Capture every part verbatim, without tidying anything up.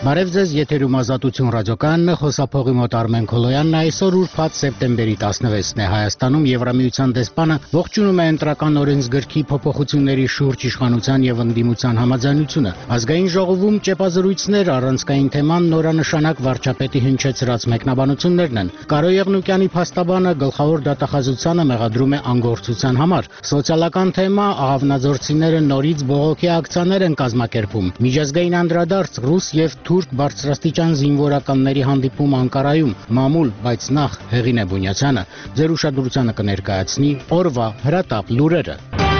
Բարև ձեզ, եթերում Ազատություն ռադիոկայանն է, խոսափողի մոտ Արմեն Քոլոյանն է, այսօր ուրբաթ սեպտեմբերի տասնվեցն է, Հայաստանում Եվրամիության դեսպանը ողջունում է ընտրական օրենսգրքի փոփոխությունների շուրջ իշխանության եւ ընդդիմության համաձայնությունը։ Ազգային ժողովում ճեպազրույցներ, առանցքային թեման նորանշանակ վարչապետի հնչեցրած մեկնաբանություններն են։ Կարո Եղնուկյանի փաստաբանը գլխավոր դատախազությանը մեղադրում է անգործության համար։ Սոցիալական թեմա, աղավնաձորցիները նորից բողոքի ակցիաներ են կազմակերպում։ Միջազգային անդրադարձ ռուս եւ թուրք բարձրաստիճան զինվորականների հանդիպում Անկարայում, մամուլ, բայց նախ Հեղինե Բունյացյանը ձեր ուշադրությանը կներկայացնի օրվա հրատապ լուրերը։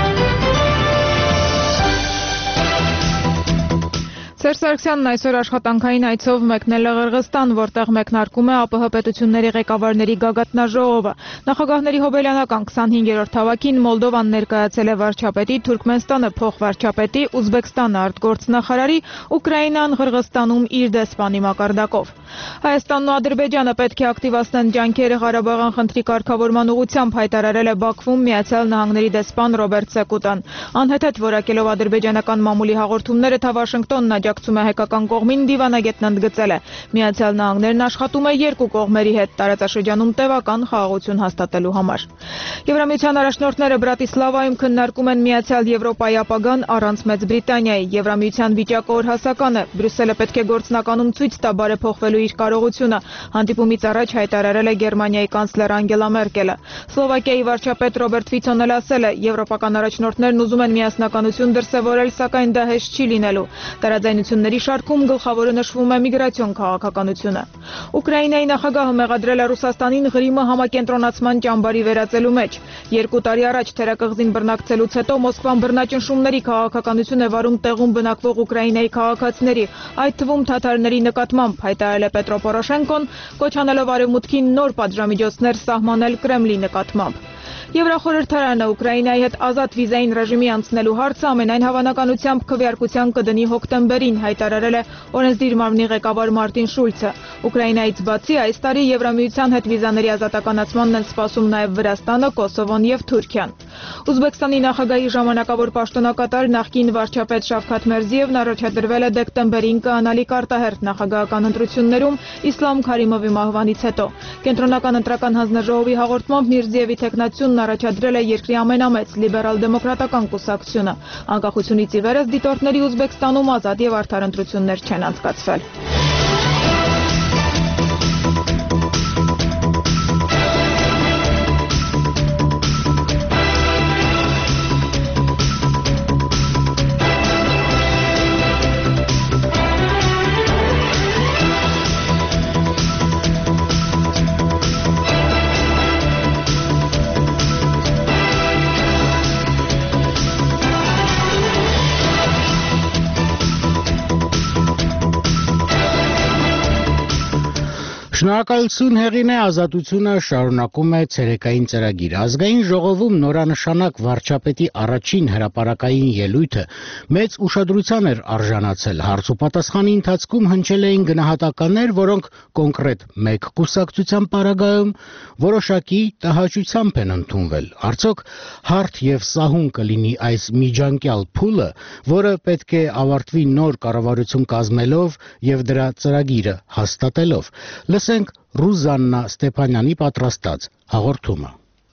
Սերժ Սարգսյանն այսօր աշխատանքային այցով մեկնել է Ղրղստան, որտեղ մեկնարկում է ԱՊՀ պետությունների ղեկավարների գագաթնաժողովը։ Նախագահների հոբելյանական քսանհինգերորդ հավաքին Մոլդովան ներկայացել է վարչապետի, Թուրքմենստանը փոխվարչապետի, Ուզբեկստանը արտգործնախարարի, Ուկրաինան Ղրղստանում իր դեսպանի մակարդակով։ Հայաստանն ու Ադրբեջանը պետք է ակտիվացնեն ջանքերը Ղարաբաղյան խնդրի կարգավորման ուղղությամբ, հայտարարել է Բաքվում Միացյալ Նահանգների դեսպան Ռոբերտ Սեկուտան։ Անհեթեթ որակելով ադրբեջանական մամուլի հաղորդումները, թա Վաշինգտոնն աջակցում է հայկական կողմին, դիվանագետն ընդգծել է. Միացյալ Նահանգներն աշխատում է երկու կողմերի հետ տարածաշրջանում տևական խաղաղություն հաստատելու համար։ Եվրամիության առաջնորդները Բրատիսլավայում քննարկում են Միացյալ Եվրոպայի ապագան առանց Մեծ Բրիտանիայի։ Եվրամիության վիճակը օրհասական է։ Բրյուսելը պետք է գործնականում ցույց տա բարեփոխվելու իր կարողությունը, հանդիպումից առաջ հայտարարել է Գերմանիայի կանցլեր Անգելա Մերկելը։ Սլովակիայի վարչապետ Ռոբերտ Ֆիցոն էլ ասել է, եվրոպական առաջնորդներն ուզում են միասնականություն դրսևորել, սակայն դա հեշտ չի լինելու։ Տարաձայնությունների շարքում գլխավորը նշվում է միգրացիոն քաղաքականությունը։ Ուկրաինայի նախագահը մեղադրել է Ռուսաստանին Ղրիմը համակենտրոնացման ճամբարի վերածելու մեջ։ Երկու տարի առաջ թերակղզին բռնակցելուց հետո Մոսկվան բռնաճնշումների քաղաքականություն է վարում տեղում բնակվող Ուկրաինայի քաղաքացիների, այդ թվում թաթարների նկատմամբ, հայտարարել է Պետրո Պորոշենկոն, կոչ անելով արևմուտքին նոր պատժամիջոցներ սահմանել Կրեմլի նկատմամբ։ Եվրախորհրդարանը Ուկրաինայի հետ ազատ վիզային ռեժիմի անցնելու հարցը ամենայն հավանականությամբ քվեարկության կդնի հոկտեմբերին, հայտարարել է օրենսդիր մարմնի ղեկավար Մարտին Շուլցը։ Ուկրաինայից բացի այս տարի Եվրամիության հետ վիզաների ազատականացմանն են սպասում նաև Վրաստանը, Կոսովոն եւ Թուրքիան։ Ուզբեկստանի նախագահի ժամանակավոր պաշտոնակատար նախկին վարչապետ Շավքաթ Մերզիևն առաջադրվել է դեկտեմբերին կայանալիք արտահերթ նախագահական ընտրություններում Իսլամ Քարիմովի մահվանից հետո։ Կենտրոնական ընտրական հանձնաժողովի հաղորդմամբ Միրզիևի թեկնածությունն առաջադրել է երկրի ամենամեծ լիբերալ-դեմոկրատական կուսակցությունը։ Անկախությունից ի վեր դիտորդների Ուզբեկստանում ազատ եւ արդար ընտրություններ չեն անցկացվել։ Շնորհակալություն Հեղինե, Ազատությունը շարունակում է ցերեկային ծրագիրը։ Ազգային ժողովում նորանշանակ վարչապետի առաջին հրապարակային ելույթը մեծ ուշադրության էր արժանացել։ Հարց ու պատասխանի ընթացքում հնչել էին գնահատականներ, որոնք կոնկրետ մեկ կուսակցության պարագայում որոշակի տհաճությամբ են ընդունվել։ Արդյոք հարթ եւ սահուն կլինի այս միջանկյալ փուլը, որը պետք է ավարտվի նոր կառավարություն կազմելով եւ դրա ծրագիրը հաստատելով։ Լսենք Ռուզաննա Ստեփանյանի պատրաստած հաղորդումը։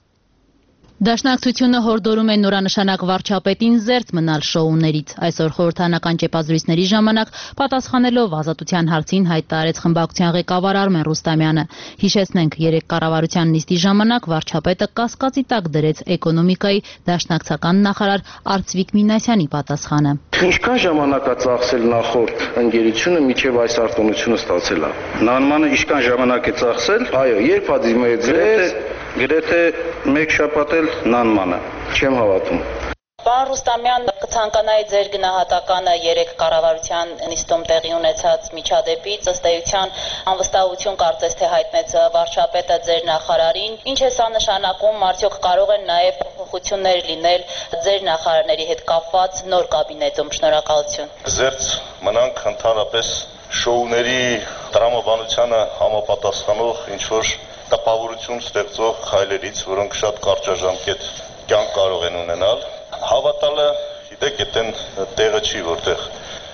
Դաշնակցությունը հորդորում է նորանշանակ վարչապետին զերծ մնալ շոուներից։ Այսօր խորհրդարանական ճեպազրույցների ժամանակ պատասխանելով ազատության հարցին հայտարարեց խմբակցության ղեկավար Արմեն Ռուստամյանը։ Հիշեցնենք, երեք կառավարության նիստի ժամանակ վարչապետը կասկածի տակ դրեց էկոնոմիկայի դաշնակցական նախարար Արծվիկ Մինասյանի պատասխանը։ Ինչքան ժամանակ է ծախսել նախորդ ընկերությունը միջև այս արտոնությունը ստացել է։ Նանմանը ինչքան ժամանակ է ծախսել, այո, երբ է դիմեցել, գրեթե մեկ շաբաթ էլ նանմանը, չեմ հավատում։ Պարոն Ռուստամյան, կցանկանայի ձեր գնահատականը երեք կառավարության նիստում տեղի ունեցած միջադեպից, ըստ էության անվստահություն կարծես թե հայտնեց վարչապետը ձեր նախարարին։ Ինչ է սա նշանակում, արդյոք կարող են նաև փոփոխություններ լինել ձեր նախարարների հետ կապված նոր կաբինետում։ Շնորհակալություն։ Զերծ մնանք ընդհանրապես շոուների տրամաբանությանը համապատասխանող ինչ որ տպավորություն ստեղծող քայլերից, որոնք շատ կարճաժամկետ կյանք կարող են ունենալ։ Հավատալը, գիտեք, այդտեն տեղը չի, որտեղ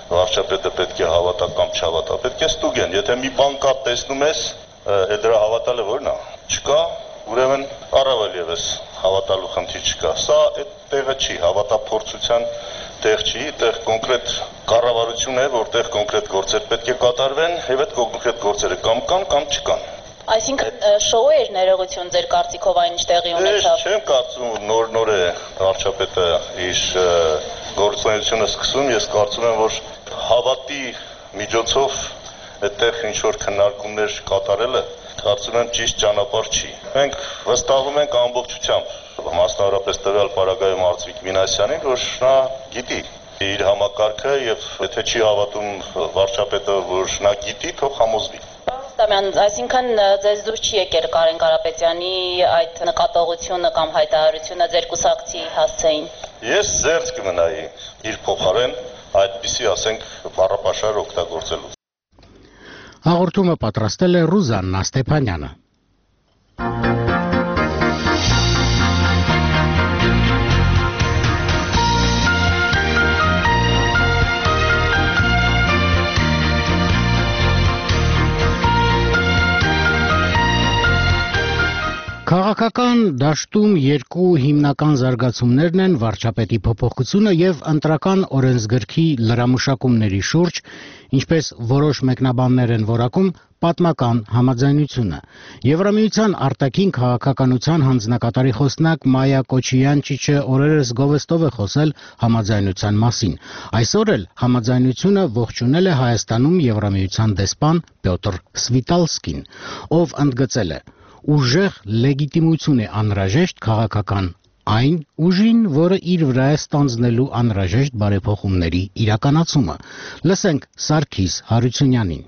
վարչապետը պետք է հավատա կամ չհավատա, պետք է ստուգեն, եթե մի բան կա տեսնում ես, է դրա հավատալը որն է, չկա, ուրեմն առավել ևս հավատալու խնդիր չկա, սա այդ տեղը չի, հավատափորձության տեղ չի, տեղ կոնկրետ կառավարություն է, որտեղ կոնկրետ գործեր պետք է կատարվեն, եւ այդ կոնկրետ գործերը կամ կան, կամ չկան։ Այսինքն շոու էր ներողություն ձեր կարծիքով այն ինչ տեղի ունեցավ։ Չեմ կարծում նոր-նոր է վարչապետը իր գործունեությունը սկսում, ես կարծում եմ, որ հավատի միջոցով այդտեղ ինչ որ քննարկումներ կատարելը կարծում եմ ճիշտ ճանապարհ չի։ Մենք վստահում ենք ամբողջությամբ, մասնավորապես տվյալ պարագայում Արծվիկ Մինասյանին, որ նա գիտի իր համակարգը եւ եթե չի հավատում վարչապետը, որ նա գիտի, թող համոզվի։ Ստամյան, այսինքն ձեզ դուր չի եկել Կարեն Կարապետյանի այդ նկատողությունը կամ հայտարարությունը ձեր կուսակցի հասցեին։ Ես զերծ կմնայի իր փոխարեն այդպիսի, ասենք, բառապաշար օգտագործելու։ Հաղորդումը պատրաստել է Ռուզաննա Ստեփանյանը։ Քաղաքական դաշտում երկու հիմնական զարգացումներն են վարչապետի փոփոխությունը եւ ընտրական օրենսգրքի լրամշակումների շուրջ, ինչպես որոշ մեկնաբաններ են որակում, պատմական համաձայնությունը։ Եվրամիության արտաքին քաղաքականության հանձնակատարի խոսնակ Մայա Կոչիանչիչը օրերս գովեստով է խոսել համաձայնության մասին։ Այսօր էլ համաձայնությունը ողջունել է Հայաստանում Եվրամիության դեսպան Պյոտր Սվիտալսկին, ով ընդգծել է. Ուժեղ լեգիտիմություն է անհրաժեշտ քաղաքական այն ուժին, որը իր վրա է ստանձնելու անհրաժեշտ բարեփոխումների իրականացումը։ Լսենք Սարգիս Հարությունյանին։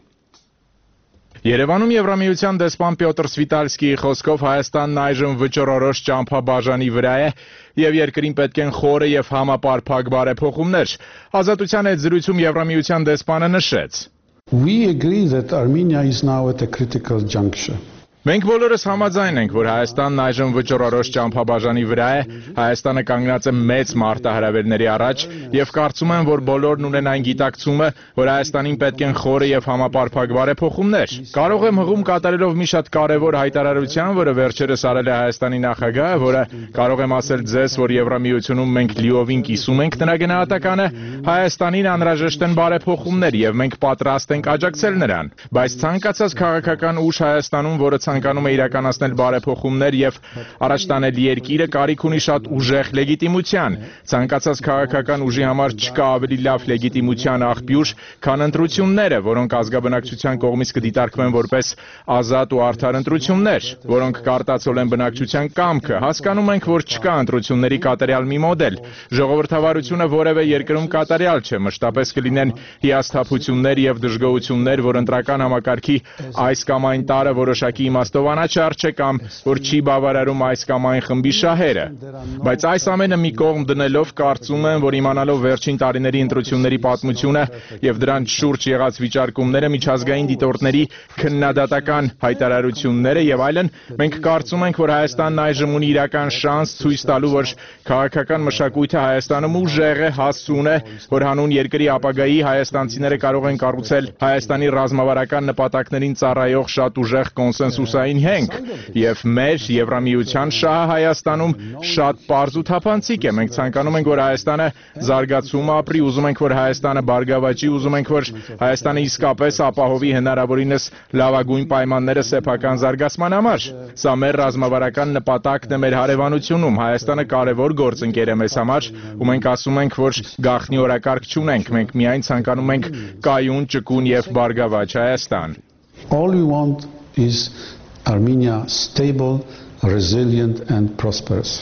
Երևանում Եվրամիության դեսպան Պյոտր Սվիտալսկիի խոսքով Հայաստանն այժմ վճռորոշ ճամփաբաժանի վրա է եւ երկրին պետք են խորը եւ համապարփակ բարեփոխումներ։ Ազատության հետ զրույցում Եվրամիության դեսպանը նշեց. We agree that Armenia is now at a critical juncture. Մենք բոլորս համաձայն ենք, որ Հայաստանն այժմ վճռորոշ ճամփաբաժանի վրա է, Հայաստանը կանգնած է մեծ մարտահրավերների առաջ եւ կարծում եմ, որ բոլորն ունեն այն գիտակցումը, որ Հայաստանին պետք են խորը եւ համապարփակ բարեփոխումներ։ Կարող եմ հղում կատարելով մի շատ կարեւոր հայտարարության, որը վերջերս արել է Հայաստանի նախագահը, որը կարող եմ ասել ձեզ, որ Եվրամիությունում մենք լիովին կիսում ենք նրա գնահատականը, Հայաստանին անհրաժեշտ են բարեփոխումներ եւ մենք պատրաստ ենք աջակցել նրան։ Բայց ցանկացած քաղաքական ուժ Հայաստանում, որը ցանկանում է իրականացնել բարեփոխումներ եւ առաջ տանել երկիրը, կարիք ունի շատ ուժեղ լեգիտիմության։ Ցանկացած քաղաքական ուժի համար չկա ավելի լավ լեգիտիմության աղբյուր, քան ընտրությունները, որոնք ազգաբնակչության կողմից կդիտարկվեն որպես ազատ ու արդար ընտրություններ, որոնք կարտացոլեն բնակչության կամքը։ Հասկանում ենք, որ չկա ընտրությունների կատարյալ մի մոդել։ Ժողովրդավարությունը որևէ երկրում կատարյալ չէ, մշտապես կլինեն հիասթափություններ եւ դժգոհություններ, որ ընտրական համակարգի այս կամ այն տարը որոշակի իմաստով անաչառ չէ կամ որ չի բավարարում այս կամ այն խմբի շահերը։ Բայց այս ամենը մի կողմ դնելով կարծում եմ, որ իմանալով վերջին տարիների ընտրությունների պատմությունը եւ դրանց շուրջ եղած վիճարկումները, միջազգային դիտորդների քննադատական հայտարարությունները եւ այլն, մենք կարծում ենք, որ Հայաստանն այժմ ունի իրական շանս ցույց տալու, որ քաղաքական մշակույթը Հայաստանում ուժեղ է, հասուն է, որ հանուն երկրի ապագայի հայաստանցիները կարող են կառուցել Հայաստանի ռազմավարական նպատակներին ծառայող շատ ուժեղ կոնսենսուսային հենք եւ մեր Եվրամիության շահը Հայաստանում շատ պարզ ու թափանցիկ է։ Մենք ցանկանում ենք, որ Հայաստանը զարգացում ապրի, ուզում ենք, որ Հայաստանը բարգավաճի, ուզում ենք, որ Հայաստանը իսկապես ապահովի հնարավորինս լավագույն պայմանները սեփական զարգացման համար։ Սա մեր ռազմավարական նպատակն է մեր հարևանությունում։ Հայաստանը կարևոր գործընկեր է մեզ համար, ու մենք ասում ենք, որ գաղտնի օրակարգ չունենք, մենք միայն ցանկանում ենք կայուն, ճկուն եւ բարգավաճ Հայաստան։ All we want is Armenia stable, resilient and prosperous.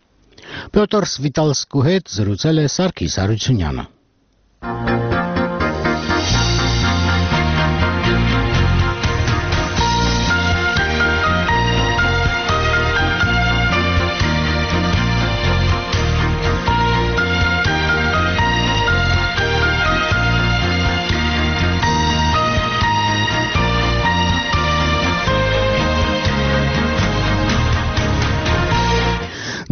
Պյոտր Սվիտալսկու հետ զրուցել է Սարգիս Հարությունյանը։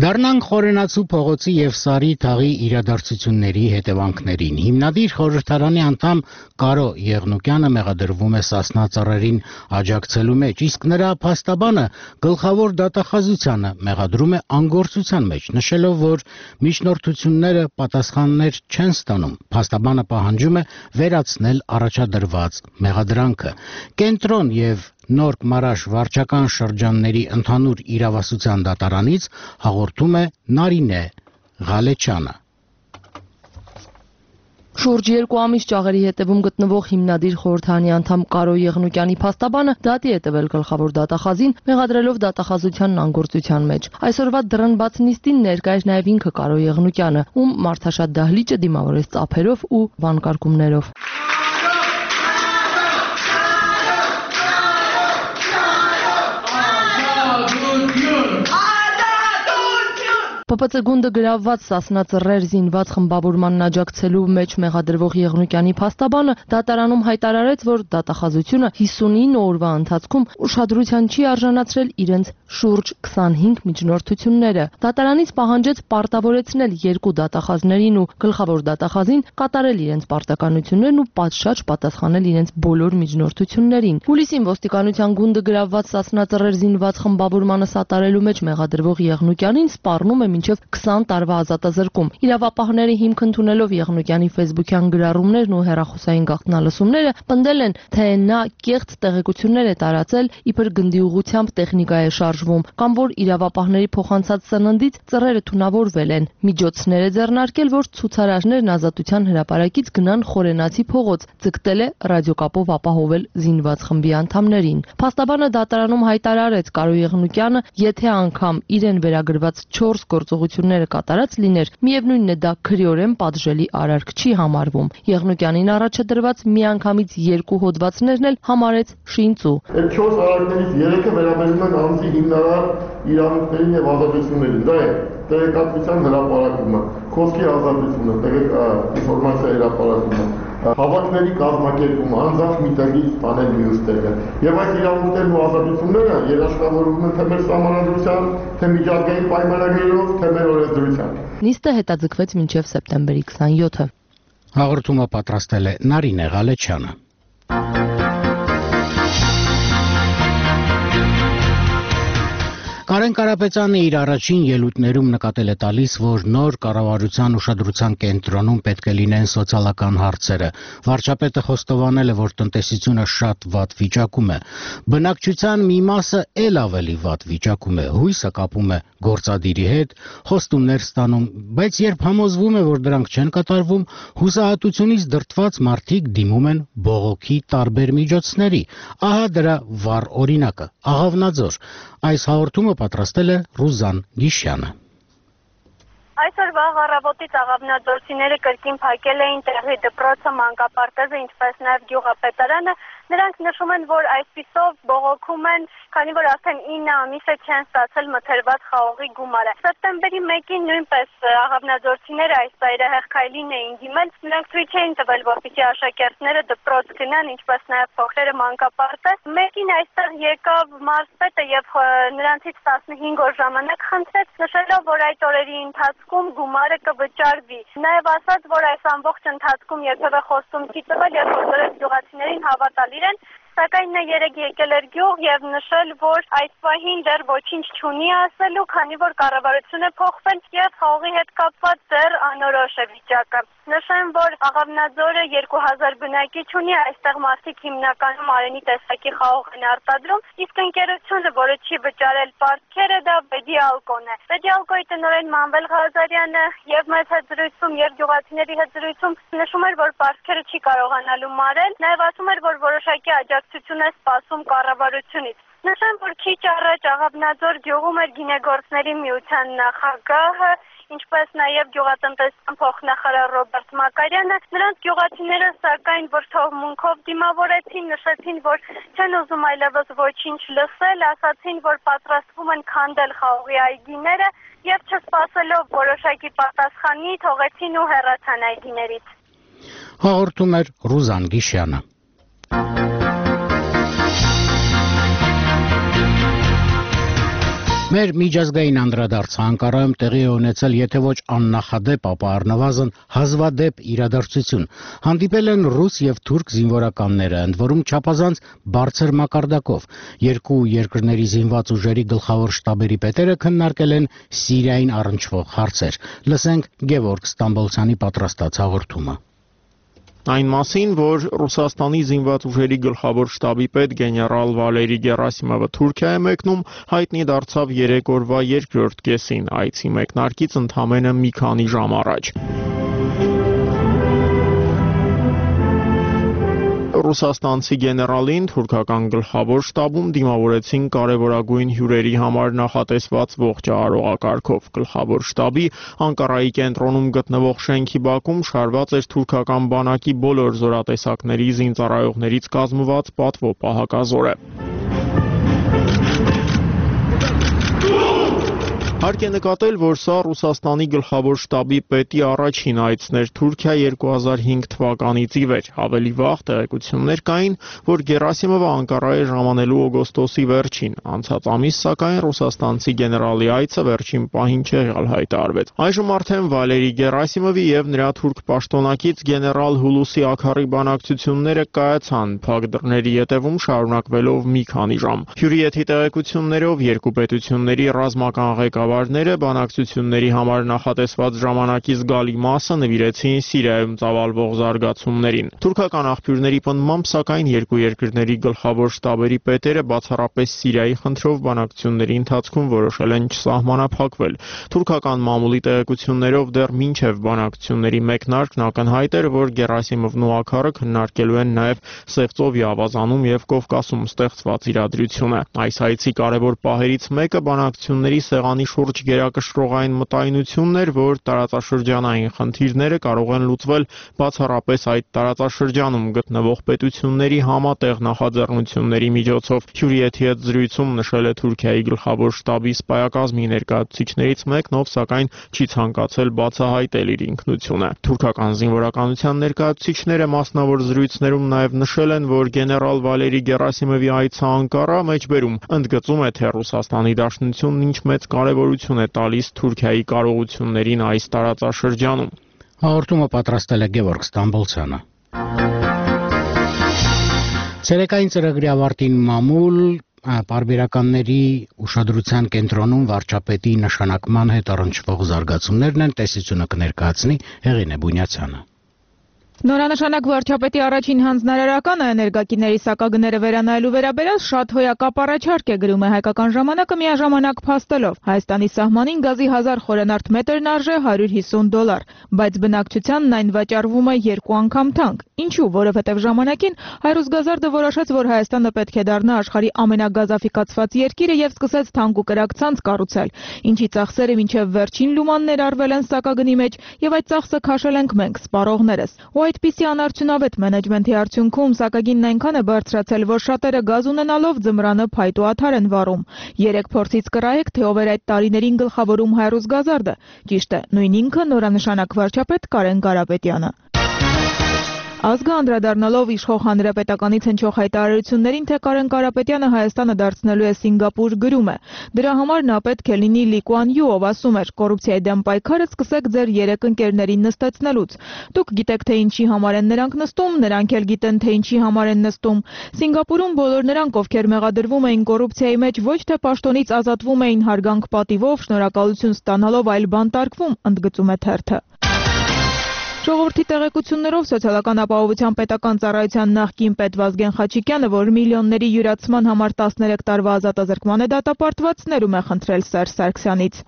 Դառնանք խորենացու փողոցի եւ Սարի թաղի իրադարձությունների հետևանքներին։ Հիմնադիր խորհրդարանի անդամ Կարո Եղնուկյանը մեղադրվում է Սասնա ծառերին աջակցելու մեջ, իսկ նրա փաստաբանը գլխավոր դատախազությանը մեղադրում է անգործության մեջ, նշելով, որ միջնորդությունները պատասխաններ չեն ստանում։ Փաստաբանը պահանջում է վերացնել առաջադրված մեղադրանքը։ Կենտրոն եւ Նորք Մարաշ վարչական շրջանների ընդհանուր իրավասության դատարանից հաղորդում է Նարինե Ղալեչյանը։ Շուրջ երկու ամիս ճաղերի հետևում գտնվող հիմնադիր խորհրդարանի անդամ Կարո Եղնուկյանի փաստաբանը դատի է տվել գլխավոր դատախազին, մեղադրելով դատախազությանն անգործության մեջ։ Այսօրվա դռնբաց նիստին ներկա էր նաև ինքը Կարո Եղնուկյանը, ում մարդաշատ դահլիճը դիմավորեց ծափերով ու վանկարկումներով։ Պ Պ Ց գունդը գրավված Սասնա ծռեր զինված խմբավորմանն աջակցելու մեջ մեղադրվող Եղնուկյանի փաստաբանը դատարանում հայտարարեց, որ դատախազությունը հիսունինը օրվա ընթացքում ուշադրության չի արժանացրել իրենց շուրջ քսանհինգ միջնորդությունները։ Դատարանից պահանջեց պարտավորեցնել երկու դատախազներին ու գլխավոր դատախազին կատարել իրենց պարտականություններն ու պատշաճ պատասխանել իրենց բոլոր միջնորդություններին։ Հուլիսին ոստիկանության գունդը գրավված Սասնա ծռեր զինված խմբավորմանը սատարելու մեջ մեղադրվող Եղնուկյանին սպառնում է մինչև քսան տարվա ազատազրկում։ Իրավապահները հիմք ընդունելով Եղնուկյանի ֆեյսբուքյան գրառումներն ու հեռախոսային գաղտնալսումները պնդել են, թե նա կեղծ տեղեկություններ է տարածել, իբր գնդի ուղղությամբ տեխնիկա է շարժվում, կամ որ իրավապահների փոխանցած սննդից ծռերը թունավորվել են։ Միջոցներ է ձեռնարկել, որ ցուցարարներն Ազատության հրապարակից գնան Խորենացի փողոց, ձգտել է ռադիոկապով ապահովել զինված խմբի անդամներին։ Փաստաբանը դատարանում հայտարարեց Կարո Եղնուկյանը, եթե անգամ իրեն վերագրված չորս գործողությունները կատարած լիներ, միևնույնն է դա քրեորեն պատժելի արարք չի համարվում։ Եղնուկյանին առաջ դրված միանգամից երկու հոդվածներն էլ համարեց շինծու։ Այդ չորս արարքներից երեքը վերաբերում են անձի հիմնարար իրավունքներին եւ ազատություններին։ Դա է տեղեկատվության հրապարակումը, խոսքի ազատությունը, ինֆորմացիա հրապարակումը, հավաքների կազմակերպումը, անձամբ մի տեղից տանել մյուս տեղը։ Եվ այս իրավունքներն ու ազատությունները երաշխավորվում են թե մեր սահմանադրությամբ, թե միջազգային պայմանագրերով, թե մեր օրենսդրությամբ։ Նիստը հետաձգվեց մինչև սեպտեմբերի քսանյոթը։ Հաղորդումը պատրաստել է Նարինե Ղալեչյանը։ Կարեն Կարապետյանը իր առաջին ելույթներում նկատել է տալիս, որ նոր կառավարության ուշադրության կենտրոնում պետք է լինեն սոցիալական հարցերը։ Վարչապետը խոստովանել է, որ տնտեսությունը շատ վատ վիճակում է։ Բնակչության մի մասը ել ավելի վատ վիճակում է, հույսը կապում է գործադիրի հետ, խոստումներ ստանում, բայց երբ համոզվում է, որ դրանք չեն կատարվում, հուսահատությունից դրդված մարդիկ դիմում են բողոքի տարբեր միջոցների։ Ահա դրա վառ օրինակը՝ Աղավնաձոր։ Այս հաղորդումը պատրաստել է Ռուզան Գիշյանը։ Այսօր վաղ առավոտից աղավնաձորցիները կրկին փակել էին տեղի դպրոցը, մանկապարտեզը, ինչպես նաև գյուղապետարանը։ Նրանք նշում են, որ այսպիսով բողոքում են, քանի որ արդեն ինը ամիս է չեն ստացել մթերված խաղողի գումարը։ Սեպտեմբերի մեկին նույնպես աղավնաձորցիները այս ծայրահեղ քայլին էին դիմել։ Նրանք ցույց էին տվել, որպեսզի աշակերտները դպրոց գնան, ինչպես նաև փոքրերը մանկապարտեզ։ Մեկին այստեղ եկավ մարզպետը եւ նրանցից տասնհինգ օր ժամանակ խնդրեց, նշելով, որ այդ օրերի ընթացքում գումարը կվճարվի։ Նաև ասաց, որ այս ամբողջ ընթացքում երբևէ խոստում չի տվել եւ բոլորը գյուղացիներին հավատալ իրեն, սակայն նա երեկ եկել էր գյուղ եւ նշել, որ այս պահին դեռ ոչինչ չունի ասելու, քանի որ կառավարությունը փոխվել եւ խաղողի հետ կապված դեռ անորոշ է վիճակը։ Նշեմ, որ Աղավնաձորը երկու հազար բնակիչ ունի, այստեղ մարդիկ հիմնականում արենի տեսակի խաղող են արտադրում, իսկ ընկերությունը, որը չի վճարել պարտքերը, դա Բեդիալկոն է։ Բեդիալկոյի տնօրեն Մանվել Ղազարյանը եւ մեծ հետ զրույցում, եւ գյուղացիների հետ զրույցում նշում էր, որ պարտքերը չի կարողանալու մարել, նաեւ ասում էր, որ որոշակի աջակցություն է սպասում կառավարությունից։ Նշեմ, որ քիչ առաջ Աղավնաձոր գյուղում էր գինեգործների միության նախագահը, ինչպես նաև գյուղատնտեսության փոխնախարար Ռոբերտ Մակարյանը, նրանց գյուղացիները սակայն վրդովմունքով դիմավորեցին, նշեցին, որ չեն ուզում այլևս ոչինչ լսել, ասացին, որ պատրաստվում են քանդել խաղողի այգիները եւ չսպասելով որոշակի պատասխանի թողեցին ու հեռացան այգիներից։ Հաղորդում էր Ռուզան Գիշյանը։ Մեր միջազգային անդրադարձը Անկարայում տեղի է ունեցել, եթե ոչ աննախադեպ, ապա առնվազն հազվադեպ իրադարձություն։ Հանդիպել են ռուս եւ թուրք զինվորականները, ընդ որում չափազանց բարձր մակարդակով։ Երկու երկրների զինված ուժերի գլխավոր շտաբերի պետերը քննարկել են Սիրիային առնչվող հարցեր։ Լսենք Գևորգ Ստամբոլցյանի պատրաստած հաղորդումը։ Այն մասին, որ Ռուսաստանի զինված ուժերի գլխավոր շտաբի պետ գեներալ Վալերի Գերասիմովը Թուրքիա է մեկնում, հայտնի դարձավ երեք օրվա երկրորդ կեսին, այցի մեկնարկից ընդամենը մի քանի ժամ առաջ։ Ռուսաստանցի գեներալին թուրքական գլխավոր շտաբում դիմավորեցին կարևորագույն հյուրերի համար նախատեսված ողջ արարողակարգով։ Գլխավոր շտաբի Անկարայի կենտրոնում գտնվող շենքի բակում շարված էր թուրքական բանակի բոլոր զորատեսակների զինծառայողներից կազմված պատվո պահակազորը։ Հարկ է նկատել, որ սա Ռուսաստանի գլխավոր շտաբի պետի առաջին այցն էր Թուրքիա երկու հազար հինգ թվականից ի վեր։ Ավելի վաղ տեղեկություններ կային, որ Գերասիմովը Անկարա է ժամանելու օգոստոսի վերջին։ Անցած ամիս, սակայն, ռուսաստանցի գեներալի այցը վերջին պահին չեղյալ հայտարարվեց։ Այժմ արդեն Վալերի Գերասիմովի եւ նրա թուրք պաշտոնակից գեներալ Հուլուսի Աքարի բանակցությունները կայացան փակ դռների ետևում շարունակվելով մի քանի ժամ։ Հյուրի եթի տեղեկություններով երկու պետությունների ռազմական ղեկավարները բանակցությունների համար նախատեսված ժամանակի զգալի մասը նվիրեցին Սիրիայում ծավալվող զարգացումներին։ Թուրքական աղբյուրների պնդմամբ, սակայն, երկու երկրների գլխավոր շտաբերի պետերը բացառապես Սիրիայի խնդրով բանակցությունների ընթացքում որոշել են չսահմանափակվել։ Թուրքական մամուլի տեղեկություններով դեռ մինչև բանակցությունների մեկնարկն ակնհայտ էր, որ Գերասիմովն ու Աքարը քննարկելու են նաև Սևծովի ավազանում եւ Կովկասում ստեղծված իրադրությունը։ Այս այցի կարևոր պահերից մեկը բանակցությունների սեղանի շուրջ գերակշռողային մտայնությունն էր, որ տարածաշրջանային խնդիրները կարող են լուծվել բացառապես այդ տարածաշրջանում գտնվող պետությունների համատեղ նախաձեռնությունների միջոցով։ Հյուրի եթի հետ զրույցում նշել է Թուրքիայի գլխավոր շտաբի սպայակազմի ներկայացուցիչներից մեկն, ով սակայն չի ցանկացել բացահայտել իր ինքնությունը։ Թուրքական զինվորականության ներկայացուցիչները մասնավոր զրույցներում նաև նշել են, որ գեներալ Վալերի Գերասիմովի այցը Անկարա մեջբերում ընդգծում է, թե Ռուսաստանի Դաշնությունն ինչ մեծ կարևորություն է տալիս Թուրքիայի կարողություններին այս տարածաշրջանում։ Հաղորդումը պատրաստել է Գևորգ Ստամբոլցյանը։ Ցերեկային ծրագրի ավարտին մամուլ պարբերականների ուշադրության կենտրոնում վարչապետի նշանակման հետ առնչվող զարգացումներն են, տեսությունը կներկայացնի Հեղինե Բունյացյանը։ Նորանշանակ վարչապետի առաջին հանձնարարականը էներգակիրների սակագները վերանայելու վերաբերյալ շատ հոյակապ առաջարկ է, գրում է Հայկական ժամանակը միաժամանակ փաստելով։ Հայաստանի սահմանին գազի հազար խորանարդ մետրն արժե հարյուր հիսուն դոլար, բայց բնակչությանն այն վաճառվում է երկու անգամ թանկ։ Ինչու՞, որովհետև ժամանակին Հայրուս Գազարդը որոշեց, որ Հայաստանը պետք է դառնա աշխարհի ամենագազաֆիկացված երկիրը եւ սկսեց թանկ ու կրակ ցանց կառուցել, ինչի ծախսերը մինչև վերջին լուման ներառվել են սակագնի մեջ եւ այդ ծախսը քաշել ենք մենք, սպառողներս։ Այդպիսի անարդյունավետ մենեջմենթի արդյունքում սակագինն այնքան է բարձրացել, որ շատերը գազ ունենալով ձմռանը փայտ ու աթար են վառում։ Երեք փորձից կռահեք, թե ով էր այդ տարիներին գլխավորում Հայրուս Գազարդը։ Ճիշտ է, նույն ինքը նորանշանակ վարչապետ Կարեն Կարապետյանը։ Ազգը անդրադառնալով իշխող հանրապետականից հնչող հայտարարություններին, թե Կարեն Կարապետյանը Հայաստանը դարձնելու է Սինգապուր, գրում է. Դրա համար նա պետք է լինի Լի Կուան Յու, ով ասում էր. կոռուպցիայի դեմ պայքարը սկսեք ձեր երեք ընկերներին նստեցնելուց։ Դուք գիտեք, թե ինչի համար են նրանք նստում, նրանք էլ գիտեն, թե ինչի համար են նստում։ Սինգապուրում բոլոր նրանք, ովքեր մեղադրվում էին կոռուպցիայի մեջ, ոչ թե պաշտոնից ազատվում էին հարգանք պատիվով, շնորհակալություն ստանալով, այլ բանտարկվում, ընդգծում է թերթը։ Ժողովրդի տեղեկություններով Սոցիալական ապահովության պետական ծառայության նախկին պետ Վազգեն Խաչիկյանը, որ միլիոնների յուրացման համար տասներեք տարվա ազատազրկման է դատապարտված, ներում է խնդրել Սերժ Սարգսյանից։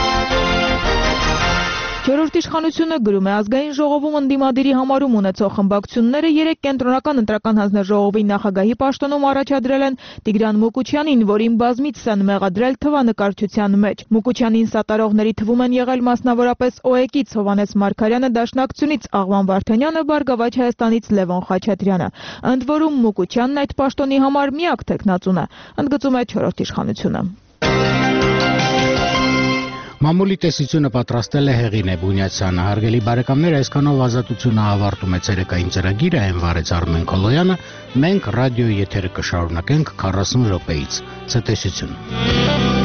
Չորրորդ իշխանությունը գրում է ազգային ժողովում ընդդիմադիրի համարում ունեցող խմբակցությունները երեք կենտրոնական ընտրական հանձնաժողովի նախագահի պաշտոնում առաջադրել են Տիգրան Մուկուչյանին, որին բազմիցս են մեղադրել թվանկարչության մեջ։ Մուկուչյանին սատարողների թվում են եղել մասնավորապես ՕԵԿ-ից Հովհաննես Մարգարյանը, Դաշնակցությունից Աղվան Վարդանյանը, Բարգավաճ Հայաստանից Լևոն Խաչատրյանը։ Ընդ որում Մուկուչյանն այդ պաշտոնի համար միակ թեկնածուն է, ընդգծում է չորրորդ իշխանությունը։ Մամուլի տեսությունը պատրաստել է Հեղինե Բունյացյանը։ Հարգելի բարեկամներ, այսքանով ազատությունը ավարտում է ցերեկային ծրագիրը, այն վարեց Արմեն Քոլոյանը։ Մենք ռադիոյի եթերը կշարունակենք քառասուն րոպեից։ Ցտեսություն։